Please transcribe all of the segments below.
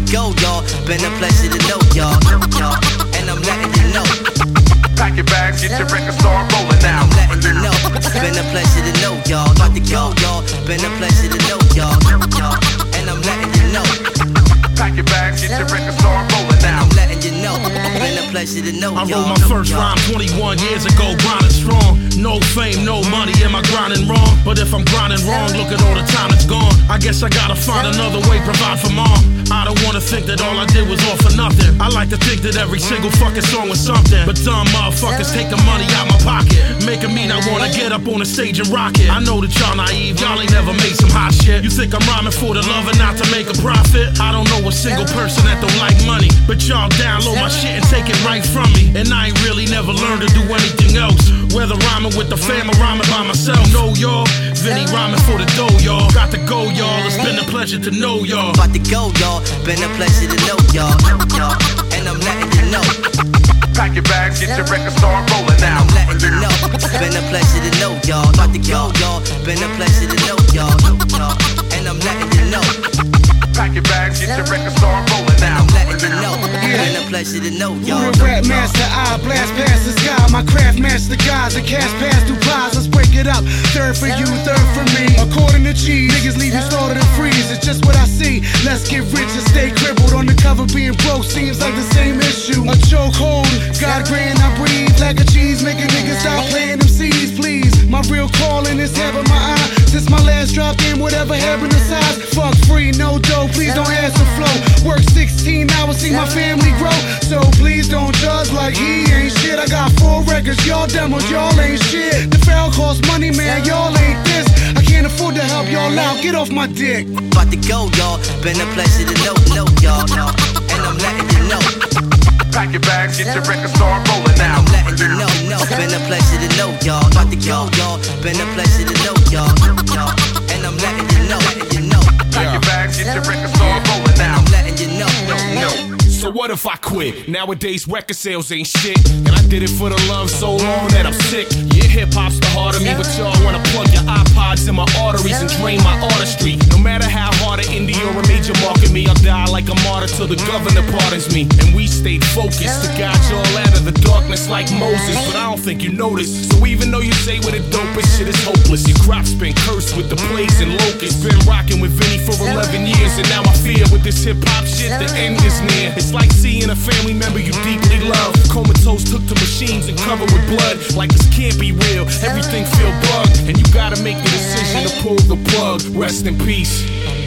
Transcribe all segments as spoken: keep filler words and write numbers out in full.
go, y'all. Been a pleasure to know y'all, y'all. And I'm letting you know. Pack your bags, get your record, start rolling now. I'm letting you know. Been a pleasure to know y'all. About to go, y'all. Been a pleasure to know y'all, y'all. And I'm letting you know. Pack your bags, get your record, start rolling now. I'm letting you know. Been a pleasure to know y'all. I wrote my first rhyme twenty-one years ago, grinding strong. No fame, no money, am I grinding wrong? But if I'm grinding wrong, look at all the time it's gone. I guess I gotta find another way, provide for mom. I don't wanna think that all I did was all for nothing. I like to think that every single fucking song was something. But dumb motherfuckers take the money out my pocket, making me not wanna get up on the stage and rock it. I know that y'all naive, y'all ain't never made some hot shit. You think I'm rhyming for the love and not to make a profit? I don't know a single person that don't like money, but y'all download my shit and take it right from me. And I ain't really never learned to do anything else, whether rhyming with the fam or rhyming by myself. No, y'all, Vinny rhyming for the dough, y'all. Got to go, y'all, it's been a pleasure to know y'all. About to go, y'all, been a pleasure to know y'all, y'all. And I'm letting you know. Pack your bags, get your record, start rolling now. I'm letting you know. Been a pleasure to know y'all. About to go, y'all, been a pleasure to know y'all, y'all. And I'm letting you know. Pack your bags, get your record, start rolling now. I'm letting you know. Been a pleasure to know y'all. Who the rap master, I blast past the sky. My craft master guys, and cash pass through pies. Let's break it up. Third for you, third for me. According to cheese, niggas leave you slaughtered and freeze. It's just what I see. Let's get rich and stay crippled. On the cover being broke seems like the same issue. A chokehold, God grant I breathe like a cheese. Making niggas stop playing them C's, please. My real calling is having my eye. Since my last drop in, whatever happened to size. Fuck free, no dough, please don't ask the flow. Work sixteen hours, see my family grow. So please don't judge like he ain't shit. I got four records, y'all demos, y'all ain't shit. The foul costs money, man, y'all ain't this. I can't afford to help y'all out, get off my dick. About to go, y'all, been a pleasure to know, know y'all, y'all. And I'm letting you know. Pack your bags, get your record, start rolling now. I'm letting you know, know. Been a pleasure to know y'all. About to go, y'all, been a pleasure to know y'all, y'all. And I'm letting you know, letting you know. Pack your bags, get your record, start rolling now. I'm letting you know, know. So what if I quit? Nowadays record sales ain't shit, and I did it for the love so long that I'm sick. Yeah, hip-hop's the heart of me, but y'all wanna plug your iPods in my arteries and drain my artistry. No matter how hard an indie or a major market me, I'll die like a martyr till the governor pardons me. And we stayed focused to guide y'all out of the darkness like Moses, but I don't think you noticed. So even though you say we're the dopest, shit is hopeless. Your crop's been cursed with the plagues and locusts. Been rocking with Vinny for eleven years, and now I fear with this hip-hop shit the end is near. It's like seeing a family member you deeply love comatose, took to machines and covered with blood. Like this can't be real, everything feel bugged, and you gotta make the decision to pull the plug. Rest in peace.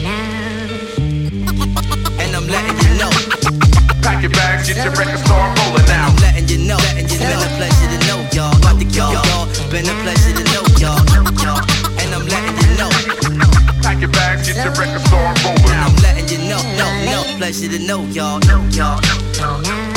And I'm letting you know. Pack your bags, get your record, start rolling now. I'm letting you know, letting you know. Been a pleasure to know y'all. About to go, y'all. Been a pleasure to know y'all, y'all. And I'm letting you know. Pack your bags, get your record, start rolling now. I'm letting you know, no, no. Pleasure to know y'all, y'all.